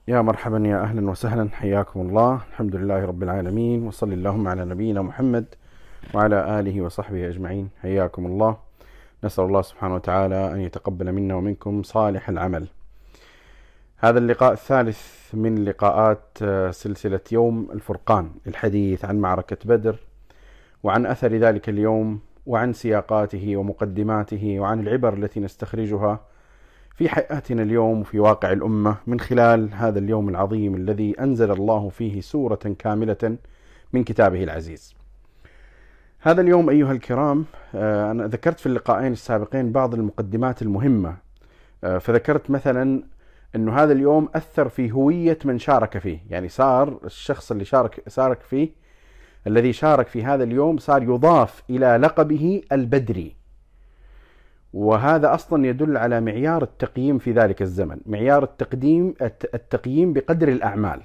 يا مرحبا، يا أهلا وسهلا، حياكم الله. الحمد لله رب العالمين، وصلى اللهم على نبينا محمد وعلى آله وصحبه أجمعين. حياكم الله. نسأل الله سبحانه وتعالى أن يتقبل منا ومنكم صالح العمل. هذا اللقاء الثالث من لقاءات سلسلة يوم الفرقان، الحديث عن معركة بدر وعن أثر ذلك اليوم وعن سياقاته ومقدماته وعن العبر التي نستخرجها في حياتنا اليوم وفي واقع الأمة من خلال هذا اليوم العظيم الذي أنزل الله فيه سورة كاملة من كتابه العزيز. هذا اليوم أيها الكرام، أنا ذكرت في اللقاءين السابقين بعض المقدمات المهمة، فذكرت مثلا أنه هذا اليوم أثر في هوية من شارك فيه، يعني صار الشخص اللي شارك فيه، الذي شارك في هذا اليوم، صار يضاف إلى لقبه البدري. وهذا أصلا يدل على معيار التقييم في ذلك الزمن، معيار التقييم بقدر الأعمال.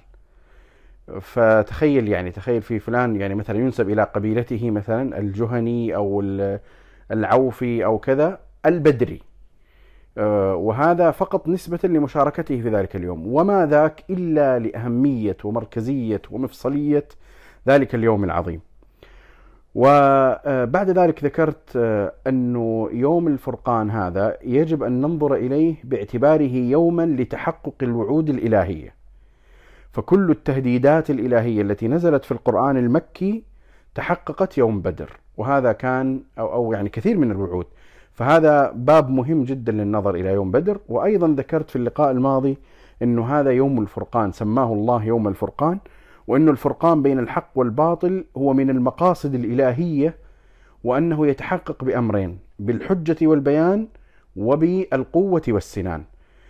فتخيل تخيل في فلان مثلا ينسب إلى قبيلته مثلا الجهني أو العوفي أو كذا البدري، وهذا فقط نسبة لمشاركته في ذلك اليوم، وما ذاك إلا لأهمية ومركزية ومفصلية ذلك اليوم العظيم. وبعد ذلك ذكرت أنه يوم الفرقان هذا يجب أن ننظر إليه باعتباره يوما لتحقق الوعود الإلهية، فكل التهديدات الإلهية التي نزلت في القرآن المكي تحققت يوم بدر، وهذا كان أو كثير من الوعود، فهذا باب مهم جدا للنظر إلى يوم بدر. وأيضا ذكرت في اللقاء الماضي أنه هذا يوم الفرقان، سماه الله يوم الفرقان، وأن الفرقان بين الحق والباطل هو من المقاصد الإلهية، وأنه يتحقق بأمرين: بالحجة والبيان وبالقوة والسنان.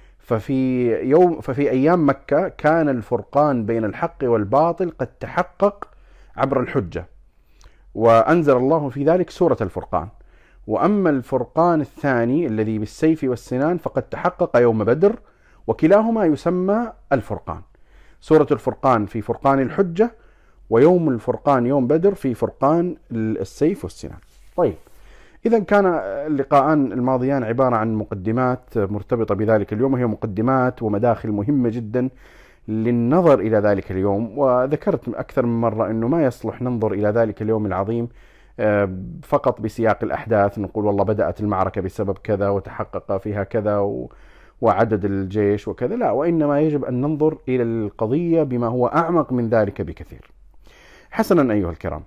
ففي أيام مكة كان الفرقان بين الحق والباطل قد تحقق عبر الحجة، وأنزل الله في ذلك سورة الفرقان. وأما الفرقان الثاني الذي بالسيف والسنان فقد تحقق يوم بدر، وكلاهما يسمى الفرقان. سورة الفرقان في فرقان الحجة، ويوم الفرقان يوم بدر في فرقان السيف والسنان. طيب، إذا كان اللقاءان الماضيان عبارة عن مقدمات مرتبطة بذلك اليوم، وهي مقدمات ومداخل مهمة جدا للنظر إلى ذلك اليوم. وذكرت أكثر من مرة أنه ما يصلح ننظر إلى ذلك اليوم العظيم فقط بسياق الأحداث، نقول والله بدأت المعركة بسبب كذا وتحقق فيها كذا وعدد الجيش وكذا، لا، وإنما يجب أن ننظر إلى القضية بما هو أعمق من ذلك بكثير. حسنا أيها الكرام،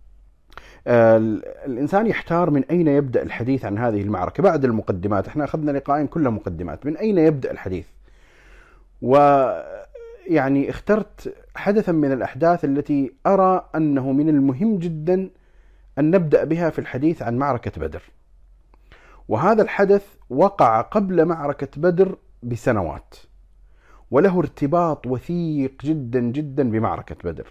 الإنسان يحتار من أين يبدأ الحديث عن هذه المعركة بعد المقدمات. احنا أخذنا لقاءين كلها مقدمات، من أين يبدأ الحديث؟ اخترت حدثا من الأحداث التي أرى أنه من المهم جدا أن نبدأ بها في الحديث عن معركة بدر. وهذا الحدث وقع قبل معركة بدر بسنوات، وله ارتباط وثيق جدا جدا بمعركة بدر.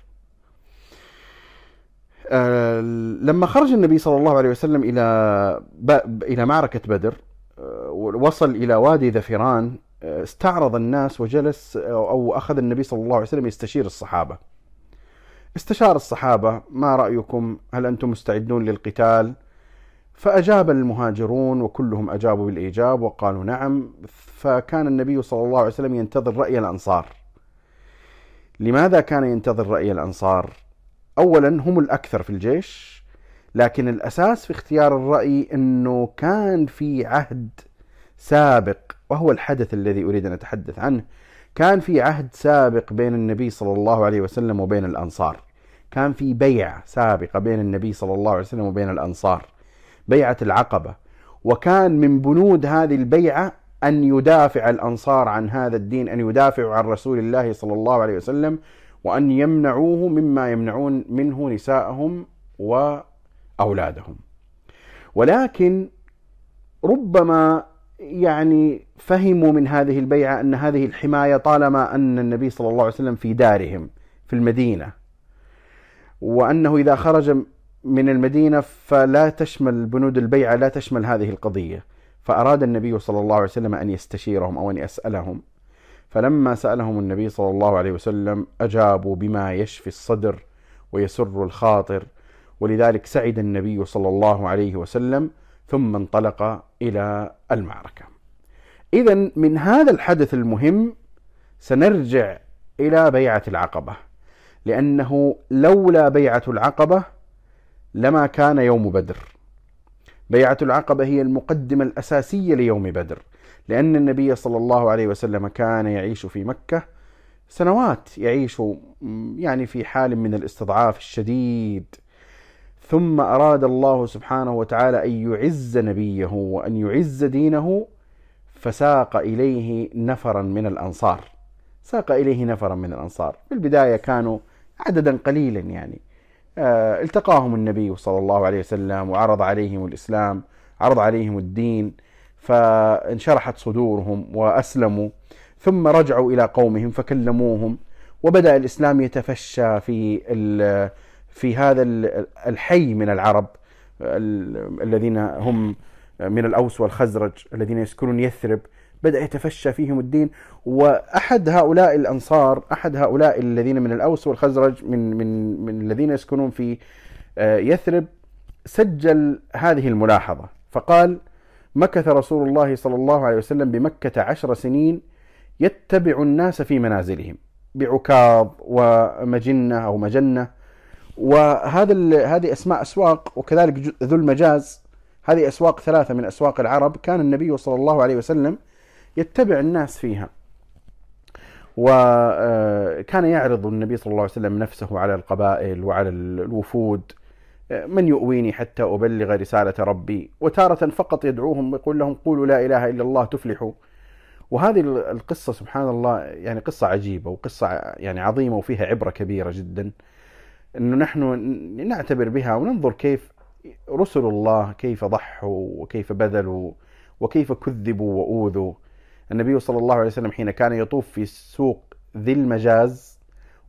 لما خرج النبي صلى الله عليه وسلم إلى معركة بدر، وصل إلى وادي ذفران، استعرض الناس وجلس، أو أخذ النبي صلى الله عليه وسلم يستشير الصحابة. استشار الصحابة: ما رأيكم؟ هل أنتم مستعدون للقتال؟ فأجاب المهاجرون، وكلهم أجابوا بالإيجاب وقالوا نعم. فكان النبي صلى الله عليه وسلم ينتظر رأي الأنصار. لماذا كان ينتظر رأي الأنصار؟ أولا، هم الأكثر في الجيش، لكن الأساس في اختيار الرأي أنه كان في عهد سابق، وهو الحدث الذي أريد أن أتحدث عنه. كان في عهد سابق بين النبي صلى الله عليه وسلم وبين الأنصار، كان في بيعة سابقة بين النبي صلى الله عليه وسلم وبين الأنصار، بيعة العقبة. وكان من بنود هذه البيعة أن يدافع الأنصار عن هذا الدين، أن يدافعوا عن رسول الله صلى الله عليه وسلم، وأن يمنعوه مما يمنعون منه نساءهم وأولادهم. ولكن ربما فهموا من هذه البيعة أن هذه الحماية طالما أن النبي صلى الله عليه وسلم في دارهم في المدينة، وأنه إذا خرج من المدينة فلا تشمل بنود البيعة، لا تشمل هذه القضية. فأراد النبي صلى الله عليه وسلم أن يستشيرهم أو أن يسألهم. فلما سألهم النبي صلى الله عليه وسلم أجابوا بما يشفي الصدر ويسر الخاطر، ولذلك سعد النبي صلى الله عليه وسلم ثم انطلق إلى المعركة. إذن من هذا الحدث المهم سنرجع إلى بيعة العقبة، لأنه لولا بيعة العقبة لما كان يوم بدر. بيعة العقبة هي المقدمة الأساسية ليوم بدر، لأن النبي صلى الله عليه وسلم كان يعيش في مكة سنوات، يعيش يعني في حال من الاستضعاف الشديد، ثم أراد الله سبحانه وتعالى أن يعز نبيه وأن يعز دينه، فساق إليه نفرا من الأنصار. ساق إليه نفرا من الأنصار. في البداية كانوا عددا قليلا، يعني التقاهم النبي صلى الله عليه وسلم وعرض عليهم الإسلام، عرض عليهم الدين، فانشرحت صدورهم وأسلموا، ثم رجعوا إلى قومهم فكلموهم، وبدأ الإسلام يتفشى في هذا الحي من العرب الذين هم من الأوس والخزرج الذين يسكنون يثرب. بدأ يتفشى فيهم الدين، وأحد هؤلاء الأنصار، أحد هؤلاء الذين من الأوس والخزرج من الذين يسكنون في يثرب، سجل هذه الملاحظة فقال: مكث رسول الله صلى الله عليه وسلم بمكة 10 سنين يتبع الناس في منازلهم بعكاظ ومجنة أو مجنة، هذه أسماء أسواق، وكذلك ذو المجاز، هذه أسواق 3 من أسواق العرب كان النبي صلى الله عليه وسلم يتبع الناس فيها. وكان يعرض النبي صلى الله عليه وسلم نفسه على القبائل وعلى الوفود: من يؤويني حتى أبلغ رسالة ربي، وتارة فقط يدعوهم يقول لهم: قولوا لا إله إلا الله تفلحوا. وهذه القصة سبحان الله يعني قصة عجيبة وقصة يعني عظيمة وفيها عبرة كبيرة جدا، أنه نحن نعتبر بها وننظر كيف رسل الله كيف ضحوا وكيف بذلوا وكيف كذبوا وأوذوا. النبي صلى الله عليه وسلم حين كان يطوف في سوق ذي المجاز،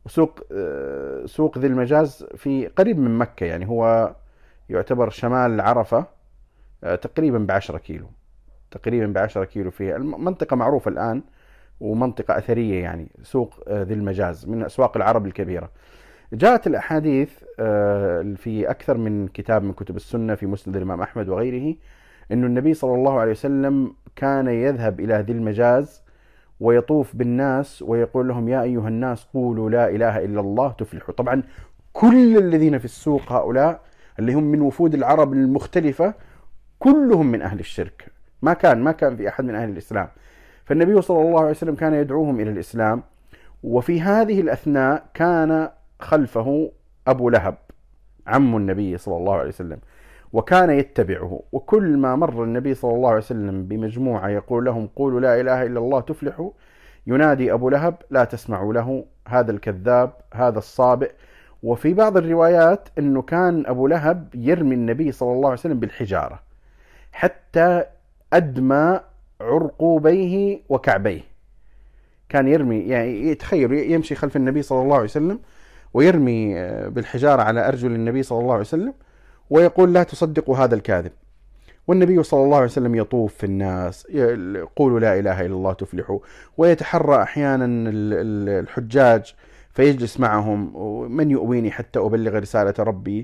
سوق ذي المجاز في قريب من مكة، يعني هو يعتبر شمال عرفة، تقريبا ب10 كيلو، تقريبا ب10 كيلو، في المنطقة معروفة الآن ومنطقة أثرية، يعني سوق ذي المجاز من أسواق العرب الكبيرة. جاءت الأحاديث في أكثر من كتاب من كتب السنة، في مسند الإمام أحمد وغيره، أن النبي صلى الله عليه وسلم كان يذهب إلى ذي المجاز ويطوف بالناس ويقول لهم: يا أيها الناس قولوا لا إله إلا الله تفلحوا. طبعا كل الذين في السوق هؤلاء اللي هم من وفود العرب المختلفة كلهم من أهل الشرك، ما كان في أحد من أهل الإسلام. فالنبي صلى الله عليه وسلم كان يدعوهم إلى الإسلام. وفي هذه الأثناء كان خلفه أبو لهب عم النبي صلى الله عليه وسلم، وكان يتبعه، وكل ما مر النبي صلى الله عليه وسلم بمجموعة يقول لهم: قولوا لا إله إلا الله تفلحوا، ينادي أبو لهب: لا تسمعوا له، هذا الكذاب، هذا الصابئ. وفي بعض الروايات أنه كان أبو لهب يرمي النبي صلى الله عليه وسلم بالحجارة حتى أدمى عرقوبيه وكعبيه. كان يرمي، يعني يتخيل يمشي خلف النبي صلى الله عليه وسلم ويرمي بالحجارة على أرجل النبي صلى الله عليه وسلم ويقول: لا تصدقوا هذا الكاذب. والنبي صلى الله عليه وسلم يطوف في الناس: قولوا لا إله إلا الله تفلحوا. ويتحرى أحيانا الحجاج فيجلس معهم: من يؤويني حتى أبلغ رسالة ربي.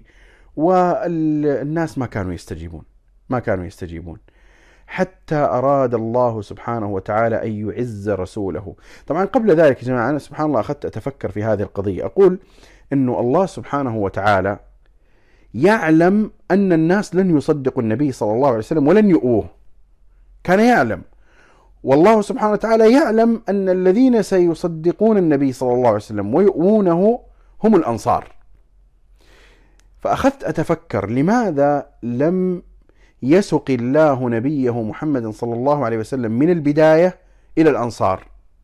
والناس ما كانوا يستجيبون حتى أراد الله سبحانه وتعالى أن يعز رسوله. طبعا قبل ذلك يا جماعة، أنا سبحان الله أخذت أتفكر في هذه القضية، أقول أنه الله سبحانه وتعالى يعلم أن الناس لن يصدقوا النبي صلى الله عليه وسلم ولن يؤوه، كان يعلم. والله سبحانه وتعالى يعلم أن الذين سيصدقون النبي صلى الله عليه وسلم ويؤونه هم الأنصار. فأخذت أتفكر: لماذا لم يسق الله نبيه محمد صلى الله عليه وسلم من البداية إلى الأنصار؟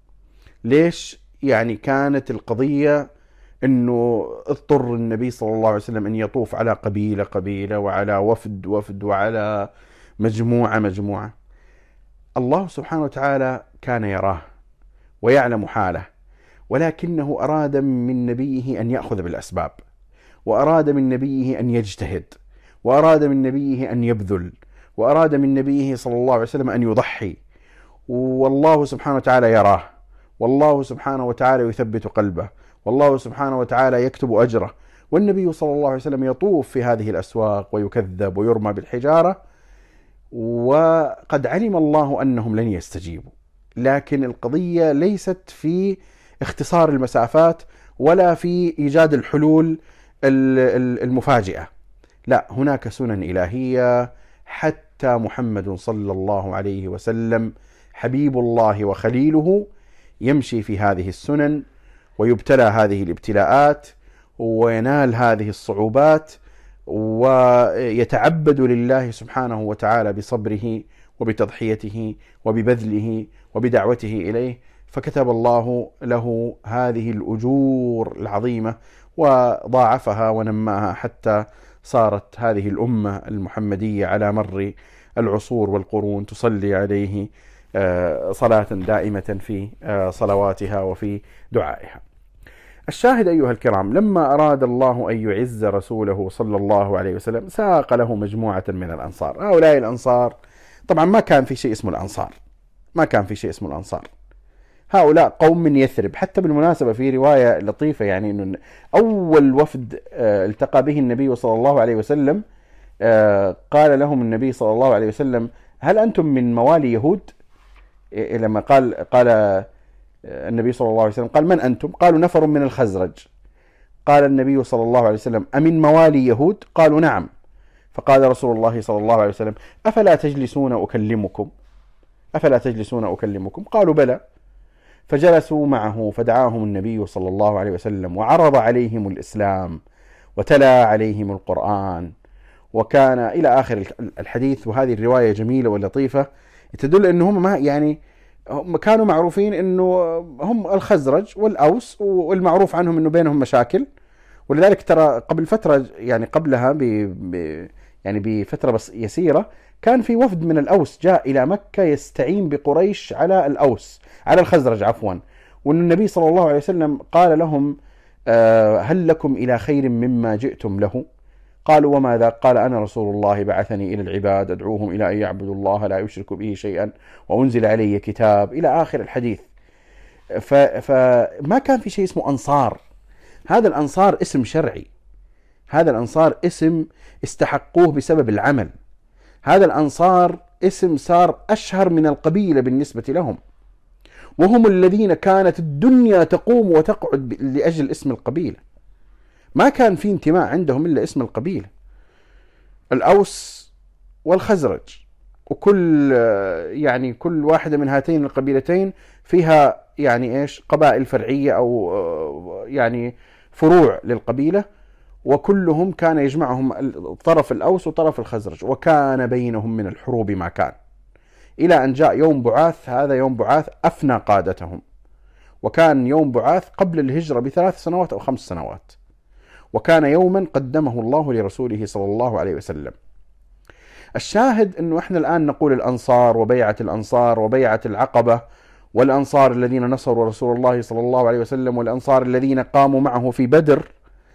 ليش يعني كانت القضية أنه اضطر النبي صلى الله عليه وسلم أن يطوف على قبيلة وعلى وفد وعلى مجموعة؟ الله سبحانه وتعالى كان يراه ويعلم حاله، ولكنه أراد من نبيه أن يأخذ بالأسباب، وأراد من نبيه أن يجتهد، وأراد من نبيه أن يبذل، وأراد من نبيه صلى الله عليه وسلم أن يضحي. والله سبحانه وتعالى يراه، والله سبحانه وتعالى يثبت قلبه، والله سبحانه وتعالى يكتب أجره. والنبي صلى الله عليه وسلم يطوف في هذه الأسواق ويكذب ويرمى بالحجارة، وقد علم الله أنهم لن يستجيبوا، لكن القضية ليست في اختصار المسافات ولا في إيجاد الحلول المفاجئة، لا، هناك سنن إلهية. حتى محمد صلى الله عليه وسلم حبيب الله وخليله يمشي في هذه السنن، ويبتلى هذه الابتلاءات، وينال هذه الصعوبات، ويتعبد لله سبحانه وتعالى بصبره وبتضحيته وببذله وبدعوته إليه، فكتب الله له هذه الأجور العظيمة وضاعفها ونماها حتى صارت هذه الأمة المحمدية على مر العصور والقرون تصلي عليه صلاة دائمة في صلواتها وفي دعائها. الشاهد أيها الكرام، لما أراد الله أن يعز رسوله صلى الله عليه وسلم ساق له مجموعة من الأنصار. هؤلاء الأنصار طبعا ما كان في شيء اسمه الأنصار، ما كان في شيء اسمه الأنصار، هؤلاء قوم من يثرب. حتى بالمناسبة في رواية لطيفة، يعني أنه أول وفد التقى به النبي صلى الله عليه وسلم قال لهم النبي صلى الله عليه وسلم: هل أنتم من موالي يهود؟ لما قال النبي صلى الله عليه وسلم قال: من أنتم؟ قالوا: نفر من الخزرج. قال النبي صلى الله عليه وسلم: أمن موالي يهود؟ قالوا: نعم. فقال رسول الله صلى الله عليه وسلم: أفلا تجلسون أكلمكم؟ أفلا تجلسون أكلمكم؟ قالوا: بلى. فجلسوا معه، فدعاهم النبي صلى الله عليه وسلم وعرض عليهم الإسلام وتلا عليهم القرآن، وكان إلى آخر الحديث. وهذه الرواية جميلة ولطيفة تدل أنهم ما يعني هم كانوا معروفين أنه هم الخزرج والأوس، والمعروف عنهم أنه بينهم مشاكل. ولذلك ترى قبل فترة، يعني قبلها يعني بفترة يسيرة، كان في وفد من الأوس جاء إلى مكة يستعين بقريش على الأوس، على الخزرج عفوا. وأن النبي صلى الله عليه وسلم قال لهم: هل لكم إلى خير مما جئتم له؟ قالوا: وما ذا؟ قال: أنا رسول الله بعثني إلى العباد أدعوهم إلى أن يعبدوا الله لا يشركوا به شيئا وأنزل علي كتاب، إلى آخر الحديث. فما كان في شيء اسمه أنصار. هذا الأنصار اسم شرعي، هذا الأنصار اسم استحقوه بسبب العمل، هذا الأنصار اسم صار أشهر من القبيلة بالنسبة لهم، وهم الذين كانت الدنيا تقوم وتقعد لأجل اسم القبيلة. ما كان في انتماء عندهم إلا اسم القبيلة. الأوس والخزرج، وكل يعني كل واحدة من هاتين القبيلتين فيها يعني إيش قبائل فرعية أو يعني فروع للقبيلة، وكلهم كان يجمعهم طرف الأوس وطرف الخزرج، وكان بينهم من الحروب ما كان، إلى أن جاء يوم بعاث. هذا يوم بعاث أفنى قادتهم، وكان يوم بعاث قبل الهجرة ب3 سنوات أو 5 سنوات، وكان يوما قدمه الله لرسوله صلى الله عليه وسلم. الشاهد أنه إحنا الآن نقول الأنصار وبيعة الأنصار وبيعة العقبة، والأنصار الذين نصروا رسول الله صلى الله عليه وسلم، والأنصار الذين قاموا معه في بدر.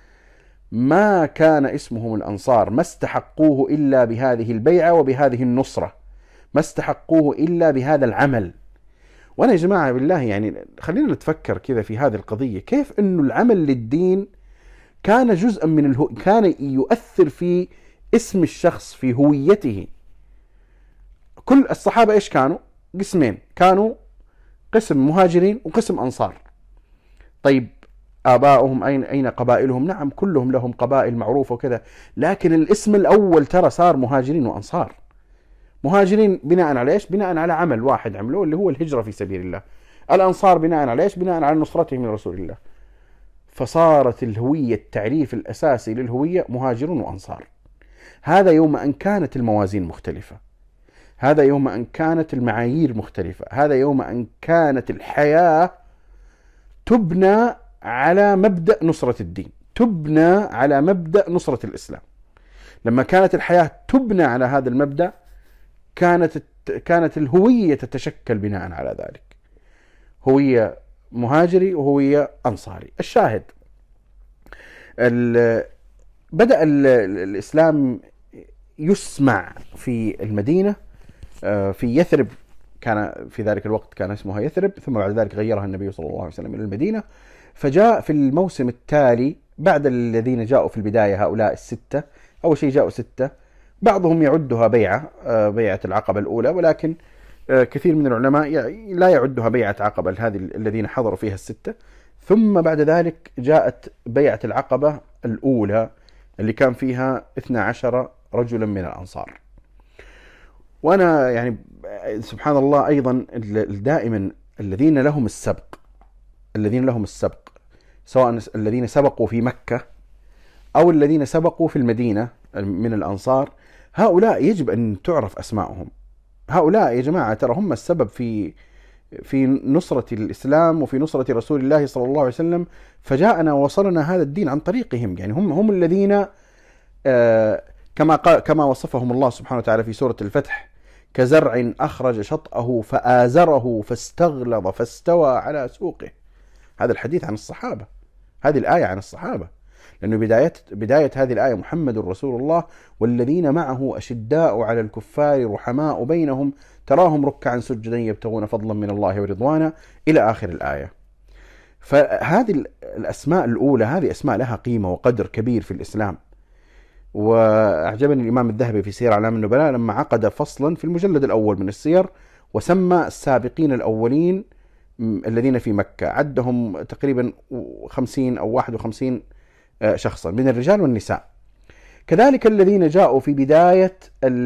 ما كان اسمهم الأنصار، ما استحقوه إلا بهذه البيعة وبهذه النصرة، ما استحقوه إلا بهذا العمل. وأنا يا جماعة بالله يعني خلينا نتفكر كذا في هذه القضية، كيف أنه العمل للدين كان جزءا من كان يؤثر في اسم الشخص، في هويته. كل الصحابة إيش كانوا؟ قسمين، كانوا قسم مهاجرين وقسم أنصار. طيب آباؤهم أين قبائلهم؟ نعم كلهم لهم قبائل معروفة وكذا، لكن الاسم الأول ترى صار مهاجرين وأنصار. مهاجرين بناء على إيش؟ بناء على عمل واحد عملوه اللي هو الهجرة في سبيل الله. الأنصار بناء على إيش؟ بناء على نصرتهم لرسول الله. فصارت الهوية، التعريف الأساسي للهوية مهاجرون وأنصار. هذا يوم أن كانت الموازين مختلفة، هذا يوم أن كانت المعايير مختلفة، هذا يوم أن كانت الحياة تبنى على مبدأ نصرة الدين، تبنى على مبدأ نصرة الإسلام. لما كانت الحياة تبنى على هذا المبدأ كانت الهوية تتشكل بناء على ذلك، هوية مهاجري وهوية أنصاري. الشاهد بدأ الإسلام يسمع في المدينة، في يثرب، كان في ذلك الوقت كان اسمها يثرب، ثم بعد ذلك غيرها النبي صلى الله عليه وسلم إلى المدينة. فجاء في الموسم التالي بعد الذين جاءوا في البداية هؤلاء الستة، أول شيء جاءوا 6، بعضهم يعدها بيعة العقبة الأولى، ولكن كثير من العلماء لا يعدها بيعة عقبة هذه الذين حضروا فيها الستة. ثم بعد ذلك جاءت بيعة العقبة الأولى اللي كان فيها 12 رجلا من الأنصار. وأنا يعني سبحان الله أيضا دائما الذين لهم السبق سواء الذين سبقوا في مكة أو الذين سبقوا في المدينة من الأنصار، هؤلاء يجب أن تعرف أسماءهم. هؤلاء يا جماعة ترى هم السبب في نصرة الإسلام وفي نصرة رسول الله صلى الله عليه وسلم، فجاءنا ووصلنا هذا الدين عن طريقهم. يعني هم الذين كما وصفهم الله سبحانه وتعالى في سورة الفتح: كزرع أخرج شطأه فآزره فاستغلظ فاستوى على سوقه. هذا الحديث عن الصحابة، هذه الآية عن الصحابة، لأنه بداية هذه الآية: محمد رسول الله والذين معه أشداء على الكفار رحماء بينهم تراهم ركعا سجدا يبتغون فضلا من الله ورضوانا، إلى آخر الآية. فهذه الأسماء الأولى هذه أسماء لها قيمة وقدر كبير في الإسلام. وأعجبني الإمام الذهبي في سير أعلام النبلاء لما عقد فصلا في المجلد الأول من السير وسمى السابقين الأولين الذين في مكة، عدهم تقريبا 50 أو 51 شخصا من الرجال والنساء. كذلك الذين جاءوا في بداية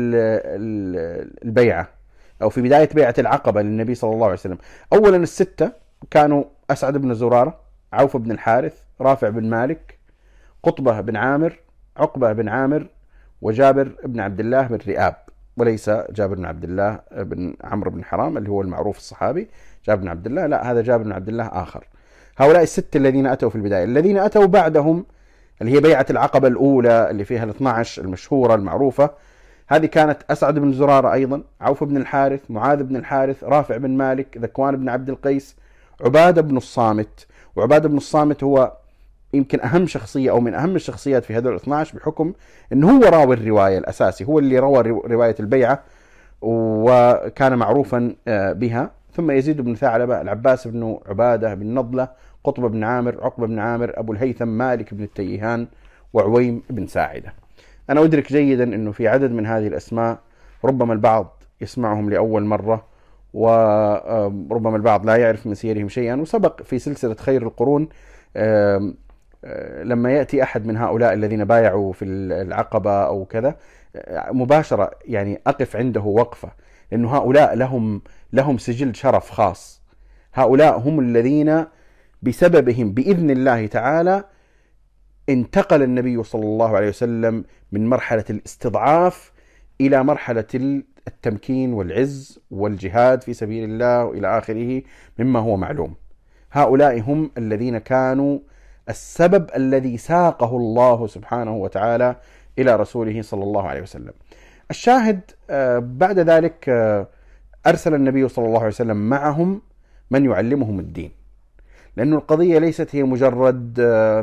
البيعة أو في بداية بيعة العقبة للنبي صلى الله عليه وسلم. أولا الستة كانوا أسعد بن زرارة، عوف بن الحارث، رافع بن مالك، قطبة بن عامر، عقبة بن عامر، وجابر بن عبد الله بن رئاب، وليس جابر بن عبد الله بن عمرو بن حرام اللي هو المعروف الصحابي جابر بن عبد الله، لا، هذا جابر بن عبد الله آخر. هؤلاء الستة الذين أتوا في البداية. الذين أتوا بعدهم اللي هي بيعة العقبة الأولى اللي فيها 12 المشهورة المعروفة، هذه كانت أسعد بن زرارة أيضا، عوف بن الحارث، معاذ بن الحارث، رافع بن مالك، ذكوان بن عبد القيس، عبادة بن الصامت. وعبادة بن الصامت هو يمكن أهم شخصية أو من أهم الشخصيات في هذول 12 بحكم أنه هو راوي الرواية الأساسي، هو اللي روى رواية البيعة وكان معروفا بها. ثم يزيد بن ثعلبة، العباس بن عبادة بن نضلة، قطب بن عامر، عقبة بن عامر، أبو الهيثم، مالك بن التيهان، وعويم بن ساعدة. أنا أدرك جيدا أنه في عدد من هذه الأسماء ربما البعض يسمعهم لأول مرة، وربما البعض لا يعرف من سيرهم شيئا. وسبق في سلسلة خير القرون لما يأتي أحد من هؤلاء الذين بايعوا في العقبة أو كذا مباشرة يعني أقف عنده وقفة، لأنه هؤلاء لهم سجل شرف خاص. هؤلاء هم الذين بسببهم بإذن الله تعالى انتقل النبي صلى الله عليه وسلم من مرحلة الاستضعاف إلى مرحلة التمكين والعز والجهاد في سبيل الله وإلى آخره مما هو معلوم. هؤلاء هم الذين كانوا السبب الذي ساقه الله سبحانه وتعالى إلى رسوله صلى الله عليه وسلم. الشاهد بعد ذلك أرسل النبي صلى الله عليه وسلم معهم من يعلمهم الدين، لأن القضية ليست هي مجرد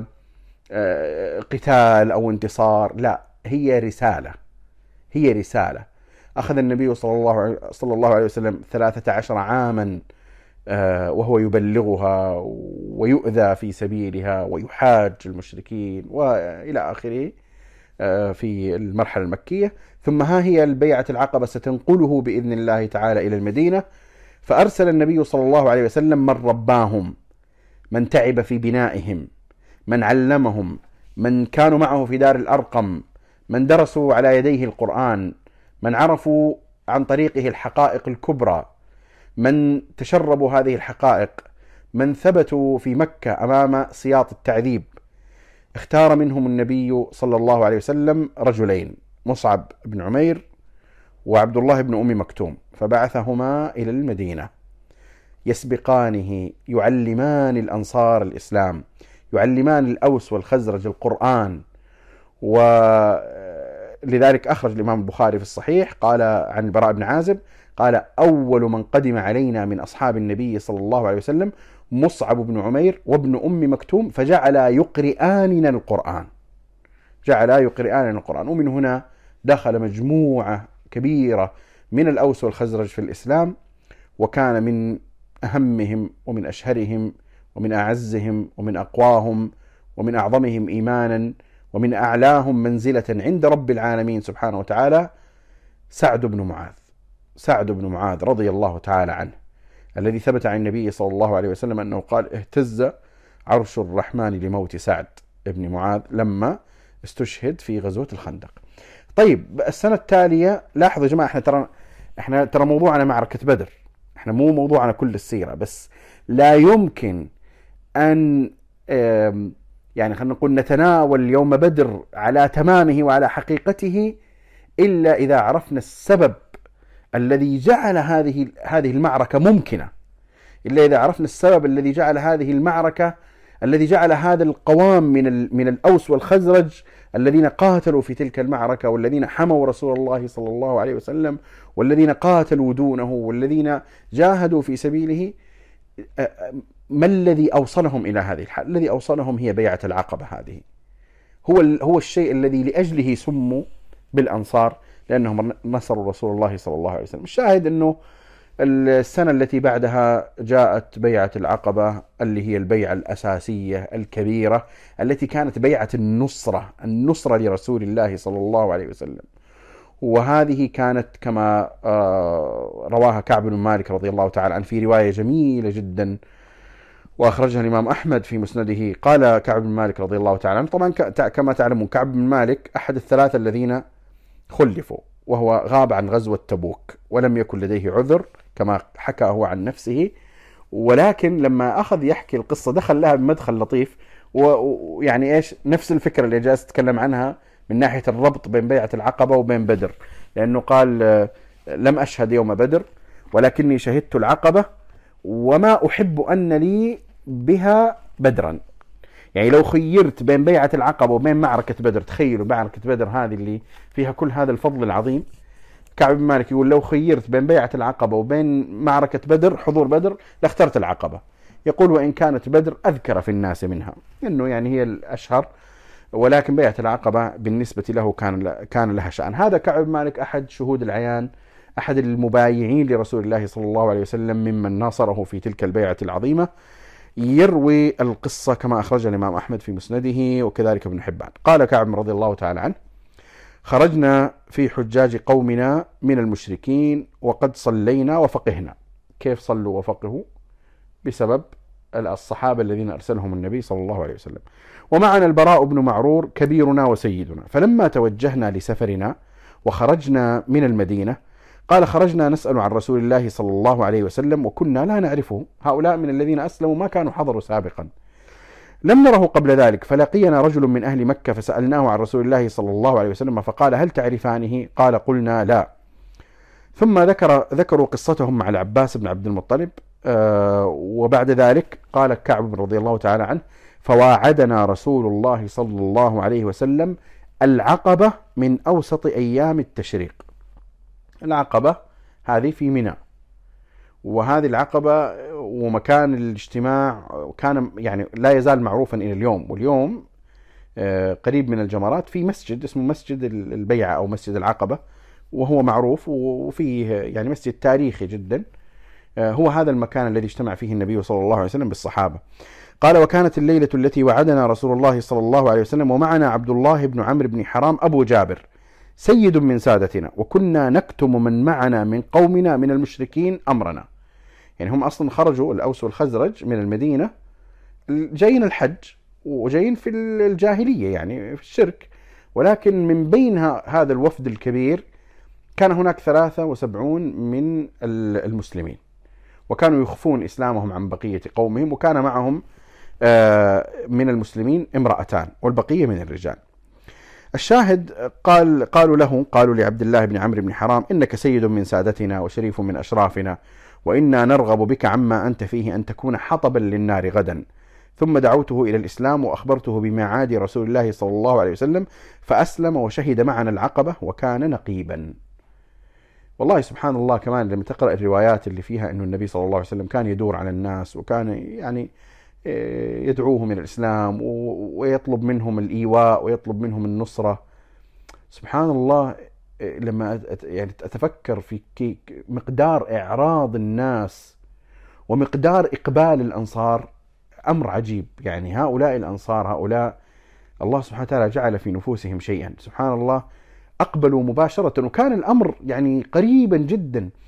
قتال أو انتصار، لا، هي رسالة. أخذ النبي صلى الله عليه وسلم 13 عاما وهو يبلغها ويؤذى في سبيلها ويحاج المشركين وإلى آخره في المرحلة المكية. ثم ها هي البيعة العقبة ستنقله بإذن الله تعالى إلى المدينة. فأرسل النبي صلى الله عليه وسلم من رباهم، من تعب في بنائهم، من علمهم، من كانوا معه في دار الأرقم، من درسوا على يديه القرآن، من عرفوا عن طريقه الحقائق الكبرى، من تشربوا هذه الحقائق، من ثبتوا في مكة أمام سياط التعذيب. اختار منهم النبي صلى الله عليه وسلم رجلين: مصعب بن عمير وعبد الله بن أم مكتوم، فبعثهما إلى المدينة يسبقانه، يعلمان الأنصار الإسلام، يعلمان الأوس والخزرج القرآن. ولذلك أخرج الإمام البخاري في الصحيح قال عن البراء بن عازب قال: أول من قدم علينا من أصحاب النبي صلى الله عليه وسلم مصعب بن عمير وابن أم مكتوم، فجعلا يقرئاننا القرآن. ومن هنا دخل مجموعة كبيرة من الأوس والخزرج في الإسلام، وكان من أهمهم ومن أشهرهم ومن أعزهم ومن أقواهم ومن أعظمهم إيمانا ومن أعلاهم منزلة عند رب العالمين سبحانه وتعالى سعد بن معاذ. سعد بن معاذ رضي الله تعالى عنه، الذي ثبت عن النبي صلى الله عليه وسلم أنه قال: اهتز عرش الرحمن لموت سعد بن معاذ لما استشهد في غزوة الخندق. طيب السنة التالية، لاحظوا يا جماعة، احنا ترى موضوعنا معركة بدر، احنا مو موضوعنا كل السيرة، بس لا يمكن أن يعني خلينا نقول نتناول يوم بدر على تمامه وعلى حقيقته إلا إذا عرفنا السبب الذي جعل هذه المعركة ممكنة، إلا إذا عرفنا السبب الذي جعل هذه المعركة، الذي جعل هذا القوام من الأوس والخزرج الذين قاتلوا في تلك المعركة، والذين حموا رسول الله صلى الله عليه وسلم، والذين قاتلوا دونه، والذين جاهدوا في سبيله، ما الذي أوصلهم إلى هذه الحال؟ الذي أوصلهم هي بيعة العقبة. هذه هو الشيء الذي لأجله سموا بالأنصار، لأنهم نصروا رسول الله صلى الله عليه وسلم. الشاهد أنه السنة التي بعدها جاءت بيعة العقبة، اللي هي البيعة الأساسية الكبيرة التي كانت بيعة النصرة لرسول الله صلى الله عليه وسلم. وهذه كانت كما رواها كعب بن مالك رضي الله تعالى عنه في رواية جميلة جدا، وأخرجها الإمام أحمد في مسنده. قال كعب بن مالك رضي الله تعالى عنه، طبعا كما تعلمون كعب بن مالك أحد الثلاثة الذين خلفوا، وهو غاب عن غزوة تبوك ولم يكن لديه عذر كما حكى هو عن نفسه، ولكن لما أخذ يحكي القصة دخل لها بمدخل لطيف، ويعني إيش نفس الفكرة اللي جالس تتكلم عنها من ناحية الربط بين بيعة العقبة وبين بدر، لأنه قال: لم أشهد يوم بدر ولكني شهدت العقبة وما أحب أن لي بها بدرا. يعني لو خيرت بين بيعة العقبة وبين معركة بدر، تخيلوا معركة بدر هذه اللي فيها كل هذا الفضل العظيم، كعب بن مالك يقول: لو خيرت بين بيعة العقبة وبين معركة بدر، حضور بدر، لاخترت العقبة. يقول: وإن كانت بدر أذكر في الناس منها، إنه يعني هي الأشهر، ولكن بيعة العقبة بالنسبة له كان لها شأن. هذا كعب بن مالك أحد شهود العيان، أحد المبايعين لرسول الله صلى الله عليه وسلم، ممن ناصره في تلك البيعة العظيمة. يروي القصة كما أخرجها الإمام أحمد في مسنده، وكذلك ابن حبان. قال كعب رضي الله تعالى عنه: خرجنا في حجاج قومنا من المشركين وقد صلينا وفقهنا. كيف صلوا وفقهوا؟ بسبب الصحابة الذين أرسلهم النبي صلى الله عليه وسلم. ومعنا البراء بن معرور كبيرنا وسيدنا. فلما توجهنا لسفرنا وخرجنا من المدينة، قال: خرجنا نسأل عن رسول الله صلى الله عليه وسلم وكنا لا نعرفه. هؤلاء من الذين أسلموا ما كانوا حضروا سابقا، لم نره قبل ذلك. فلقينا رجل من أهل مكة فسألناه عن رسول الله صلى الله عليه وسلم فقال: هل تعرفانه؟ قال: قلنا لا. ثم ذكروا قصتهم مع العباس بن عبد المطلب. وبعد ذلك قال كعب رضي الله تعالى عنه: فواعدنا رسول الله صلى الله عليه وسلم العقبة من أوسط أيام التشريق. العقبة هذه في منى، وهذه العقبة ومكان الاجتماع كان يعني لا يزال معروفا إلى اليوم. واليوم قريب من الجمرات في مسجد اسمه مسجد البيعة أو مسجد العقبة، وهو معروف وفيه يعني مسجد تاريخي جدا. هو هذا المكان الذي اجتمع فيه النبي صلى الله عليه وسلم بالصحابة. قال: وكانت الليلة التي وعدنا رسول الله صلى الله عليه وسلم ومعنا عبد الله بن عمرو بن حرام أبو جابر سيد من سادتنا، وكنا نكتم من معنا من قومنا من المشركين أمرنا. يعني هم أصلا خرجوا الأوس والخزرج من المدينة جايين الحج وجايين في الجاهلية يعني في الشرك، ولكن من بين هذا الوفد الكبير كان هناك 73 من المسلمين، وكانوا يخفون إسلامهم عن بقية قومهم، وكان معهم من المسلمين امرأتان والبقية من الرجال. الشاهد قالوا لعبد الله بن عمرو بن حرام: إنك سيد من سادتنا وشريف من أشرافنا، وإنا نرغب بك عما أنت فيه أن تكون حطبا للنار غدا. ثم دعوته إلى الإسلام وأخبرته بميعاد رسول الله صلى الله عليه وسلم، فأسلم وشهد معنا العقبة وكان نقيبا. والله سبحان الله، كمان لما تقرأ الروايات اللي فيها أنه النبي صلى الله عليه وسلم كان يدور على الناس، وكان يعني يدعوهم إلى الإسلام ويطلب منهم الإيواء ويطلب منهم النصرة. سبحان الله، لما يعني أتفكر في مقدار إعراض الناس ومقدار إقبال الأنصار، أمر عجيب. يعني هؤلاء الأنصار، هؤلاء الله سبحانه وتعالى جعل في نفوسهم شيئا، سبحان الله، أقبلوا مباشرة، وكان الأمر يعني قريبا جدا.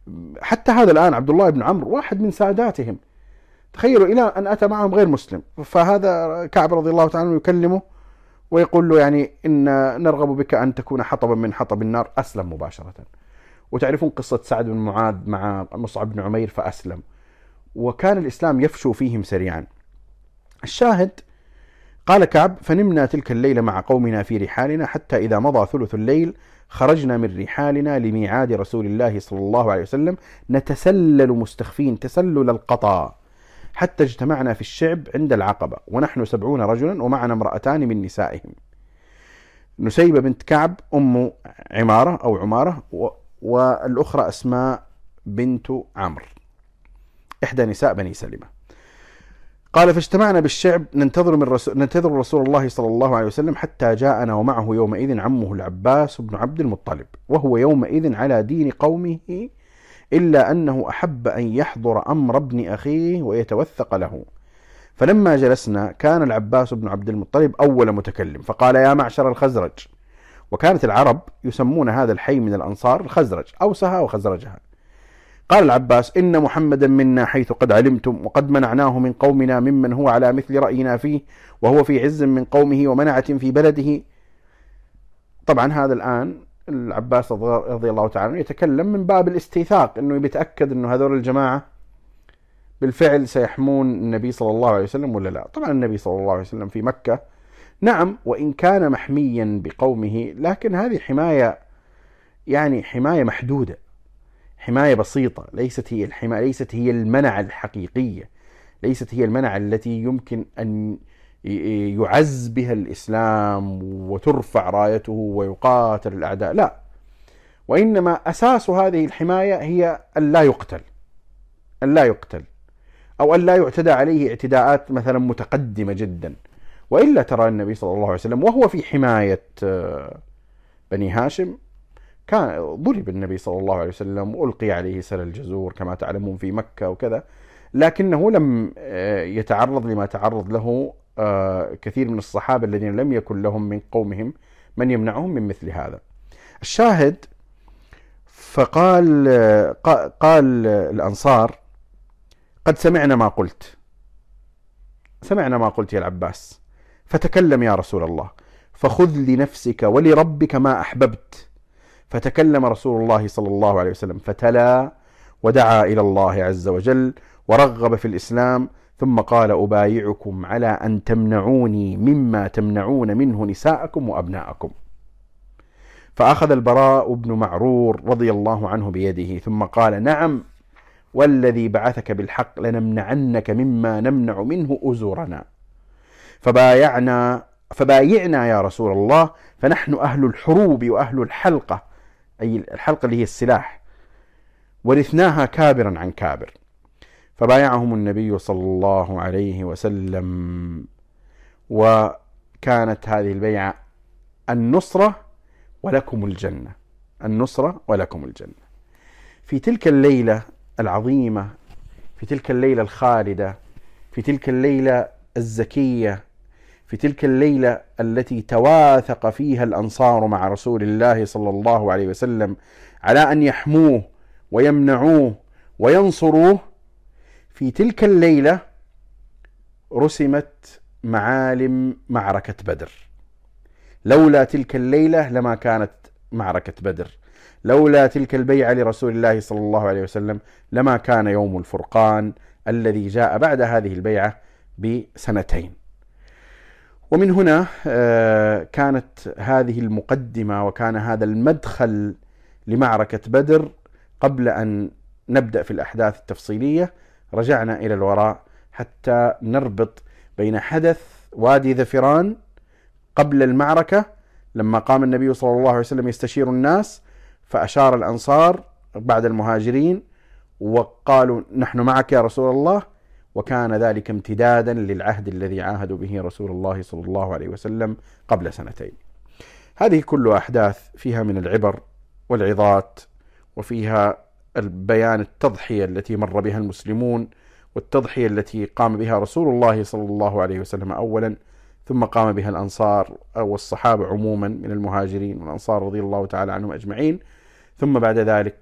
حتى هذا الآن عبد الله بن عمرو واحد من ساداتهم، تخيلوا إلى أن أتى معهم غير مسلم، فهذا كعب رضي الله تعالى عنه يكلمه ويقول له يعني إن نرغب بك أن تكون حطبا من حطب النار، أسلم مباشرة. وتعرفون قصة سعد بن معاذ مع مصعب بن عمير فأسلم، وكان الإسلام يفشو فيهم سريعا. الشاهد قال كعب: فنمنا تلك الليلة مع قومنا في رحالنا حتى إذا مضى ثلث الليل خرجنا من رحالنا لميعاد رسول الله صلى الله عليه وسلم نتسلل مستخفين تسلل القطا حتى اجتمعنا في الشعب عند العقبة ونحن 70 رجلا ومعنا امرأتان من نسائهم، نسيبة بنت كعب أم عمارة أو عمارة، والأخرى أسماء بنت عمرو إحدى نساء بني سلمة. قال: فاجتمعنا بالشعب ننتظر رسول الله صلى الله عليه وسلم حتى جاءنا ومعه يومئذ عمه العباس بن عبد المطلب، وهو يومئذ على دين قومه، إلا أنه أحب أن يحضر أمر ابن أخيه ويتوثق له. فلما جلسنا كان العباس بن عبد المطلب أول متكلم، فقال: يا معشر الخزرج. وكانت العرب يسمون هذا الحي من الأنصار الخزرج، أوسها وخزرجها. قال العباس: إن محمدا منا حيث قد علمتم، وقد منعناه من قومنا ممن هو على مثل رأينا فيه، وهو في عز من قومه ومنعة في بلده. طبعا هذا الآن العباس رضي الله تعالى عنه يتكلم من باب الاستيثاق، أنه يتأكد أنه هذول الجماعة بالفعل سيحمون النبي صلى الله عليه وسلم ولا لا. طبعا النبي صلى الله عليه وسلم في مكة نعم، وإن كان محميا بقومه، لكن هذه حماية يعني حماية محدودة، حماية بسيطة، ليست هي الحماية، ليست هي المنع الحقيقية، ليست هي المنع التي يمكن أن يعز بها الإسلام وترفع رايته ويقاتل الأعداء، لا، وإنما أساس هذه الحماية هي أن لا يقتل، أن لا يقتل، أو أن لا يعتدى عليه اعتداءات مثلا متقدمة جدا. وإلا ترى النبي صلى الله عليه وسلم وهو في حماية بني هاشم كان ضرب النبي صلى الله عليه وسلم وألقي عليه سل الجزور كما تعلمون في مكة وكذا، لكنه لم يتعرض لما تعرض له كثير من الصحابة الذين لم يكن لهم من قومهم من يمنعهم من مثل هذا. الشاهد فقال قال الأنصار: قد سمعنا ما قلت، سمعنا ما قلت يا العباس، فتكلم يا رسول الله، فخذ لنفسك ولربك ما أحببت. فتكلم رسول الله صلى الله عليه وسلم فتلا ودعا إلى الله عز وجل ورغب في الإسلام، ثم قال: أبايعكم على أن تمنعوني مما تمنعون منه نساءكم وأبناءكم. فأخذ البراء بن معرور رضي الله عنه بيده ثم قال: نعم والذي بعثك بالحق لنمنعنك مما نمنع منه أزورنا. فبايعنا يا رسول الله، فنحن أهل الحروب وأهل الحلقة، أي الحلقة اللي هي السلاح، ورثناها كابرا عن كابر. فبايعهم النبي صلى الله عليه وسلم، وكانت هذه البيعة النصرة ولكم الجنة، النصرة ولكم الجنة. في تلك الليلة العظيمة، في تلك الليلة الخالدة، في تلك الليلة الزكية، في تلك الليلة التي تواثق فيها الأنصار مع رسول الله صلى الله عليه وسلم على أن يحموه ويمنعوه وينصروه، في تلك الليلة رسمت معالم معركة بدر. لولا تلك الليلة لما كانت معركة بدر، لولا تلك البيعة لرسول الله صلى الله عليه وسلم لما كان يوم الفرقان الذي جاء بعد هذه البيعة بسنتين. ومن هنا كانت هذه المقدمة وكان هذا المدخل لمعركة بدر. قبل أن نبدأ في الأحداث التفصيلية رجعنا إلى الوراء حتى نربط بين حدث وادي ذفران قبل المعركة، لما قام النبي صلى الله عليه وسلم يستشير الناس، فأشار الأنصار بعد المهاجرين وقالوا: نحن معك يا رسول الله، وكان ذلك امتدادا للعهد الذي عاهدوا به رسول الله صلى الله عليه وسلم قبل سنتين. هذه كل أحداث فيها من العبر والعظات، وفيها البيان التضحية التي مر بها المسلمون، والتضحية التي قام بها رسول الله صلى الله عليه وسلم أولا، ثم قام بها الأنصار والصحابة عموما من المهاجرين والأنصار رضي الله تعالى عنهم أجمعين، ثم بعد ذلك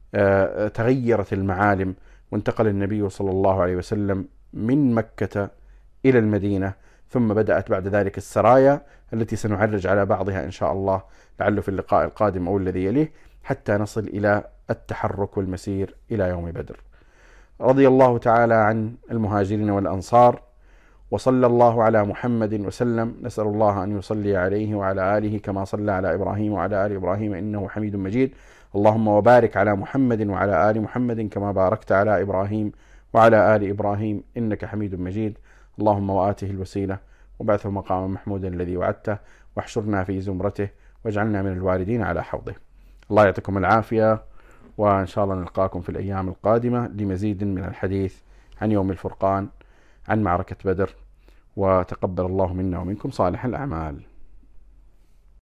تغيرت المعالم، وانتقل النبي صلى الله عليه وسلم من مكة إلى المدينة، ثم بدأت بعد ذلك السرايا التي سنعرج على بعضها إن شاء الله لعله في اللقاء القادم أو الذي يليه، حتى نصل إلى التحرك والمسير إلى يوم بدر. رضي الله تعالى عن المهاجرين والأنصار، وصلى الله على محمد وسلم. نسأل الله أن يصلي عليه وعلى آله كما صلى على إبراهيم وعلى آل إبراهيم إنه حميد مجيد. اللهم وبارك على محمد وعلى آل محمد كما باركت على إبراهيم وعلى آل إبراهيم إنك حميد مجيد. اللهم وآته الوسيلة وبعثه مقاما محمودا الذي وعدته، واحشرنا في زمرته واجعلنا من الواردين على حوضه. الله يعطيكم العافية، وإن شاء الله نلقاكم في الأيام القادمة لمزيد من الحديث عن يوم الفرقان، عن معركة بدر، وتقبل الله منا ومنكم صالح الأعمال.